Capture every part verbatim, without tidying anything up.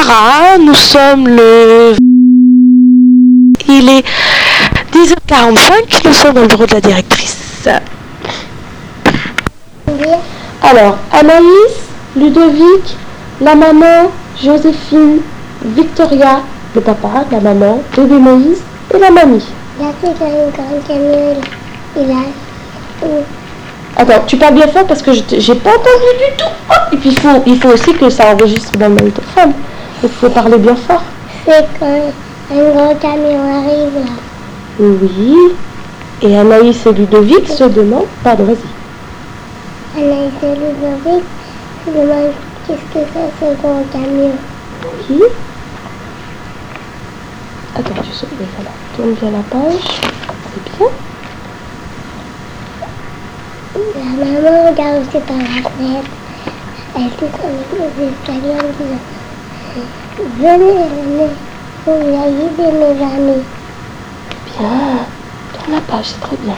Sarah, nous sommes le... Il est dix heures quarante-cinq, nous sommes dans le bureau de la directrice. Alors, Anaïs, Ludovic, la maman, Joséphine, Victoria, le papa, la maman, bébé Moïse et la mamie. Là, c'est quand une grande camion, il a... Attends, tu parles bien fort parce que je j'ai pas entendu du tout. Oh, et puis il faut, il faut aussi que ça enregistre dans le magnétophone. Il faut parler bien fort. C'est quand un gros camion arrive là. Oui. Et Anaïs et Ludovic se demandent... Pardon, vas-y. Anaïs et Ludovic se demandent qu'est-ce que c'est ce gros camion. Oui. Attends, tu sautes, voilà. Tourne bien la page. C'est bien. La maman regarde aussi par la fenêtre. Elle descend les escaliers en disant venez, venez, vous voyez aider mes amis. Bien. Tourne la page, c'est très bien.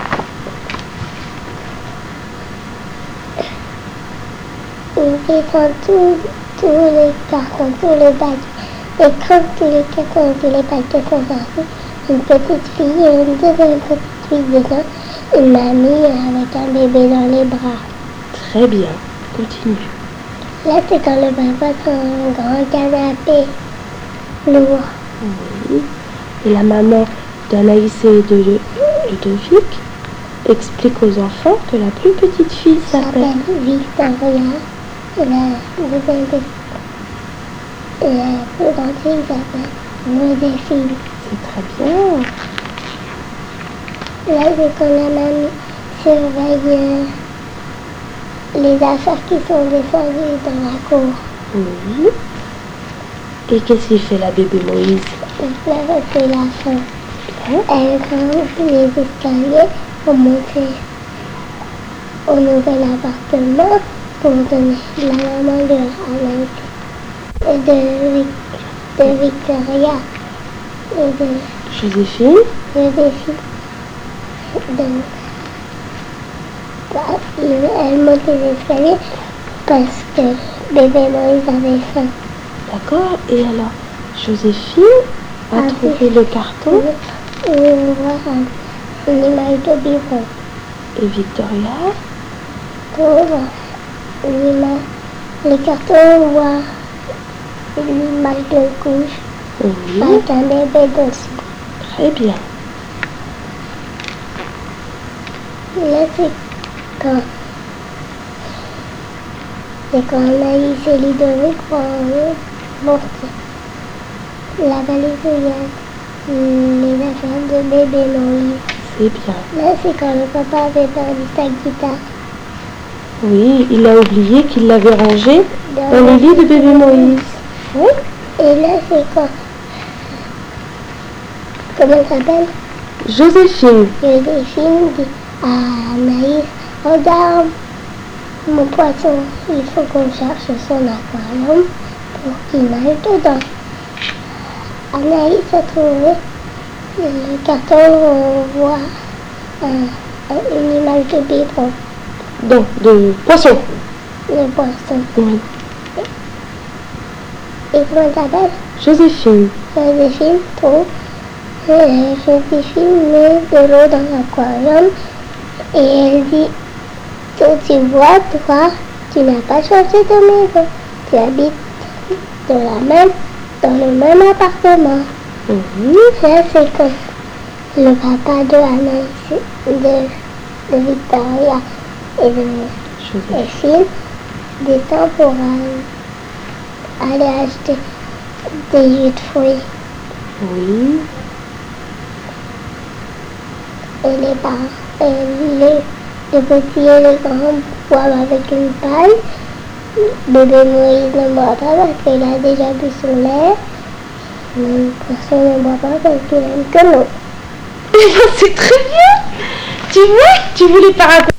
Il descend tous tous les cartons, tous les bacs. Et quand tous les cartons, tous les bacs sont sortis, une petite fille et une deuxième petite fille descend. Une mamie avec un bébé dans les bras. Très bien. Continue. Là, c'est quand le papa sur un grand canapé lourd. Oui. Et la maman d'Anaïs et de Ludovic explique aux enfants que la plus petite fille s'appelle Victoria. Et la deuxième petite... Et la plus grande fille s'appelle Joséphine. C'est très bien. Là, c'est quand la mamie surveille euh, les affaires qui sont descendues dans la cour. Oui. Et qu'est-ce qu'il fait la bébé Moïse? Là, c'est la fin. Bien. Elle grimpe les escaliers pour monter au nouvel appartement pour donner la maman de Anaïs et de, de Victoria et de Joséphine. Joséphine. Donc, bah, elle monte les escaliers parce que bébé Moïse avait faim. D'accord. Et alors, Joséphine a Ah, trouvé oui. le carton. Et on voit un, une image de biberon. Et Victoria Trouve l'image. Les cartons, on voit une image de couche oui. avec un bébé dessus. Très bien. Là, c'est quand, c'est quand Anaïs et Ludovic vont monter la valise où il y a les affaires de bébé Moïse. C'est bien. Là, c'est quand le papa avait perdu sa guitare. Oui, il a oublié qu'il l'avait rangée dans le lit de bébé Moïse. Oui. Et là, c'est quand... Comment elle s'appelle? Joséphine. Joséphine dit à Anaïs, regarde mon poisson, il faut qu'on cherche son aquarium pour qu'il nage dedans. Anaïs a trouvé le carton où on voit un, une image de biberon. Donc, de poisson. Le poisson. Oui. Et comment elle s'appelle? Joséphine. Joséphine trouve euh, Joséphine met de l'eau dans l'aquarium et elle dit, tu vois, toi, tu n'as pas changé de maison. Tu habites de la même, dans le même appartement. Oui. Là, c'est quand le papa de Anaïs, de, de Victoria et de Joséphine descend pour aller, aller acheter des jus de fruits. Oui. Et les parents, et les, les petits et les grands boivent avec une paille. Bébé Moïse ne boit pas parce qu'il a déjà bu son lait. Mais personne ne boit pas parce qu'il aime que l'eau. C'est très bien. Tu vois, tu voulais pas raconter.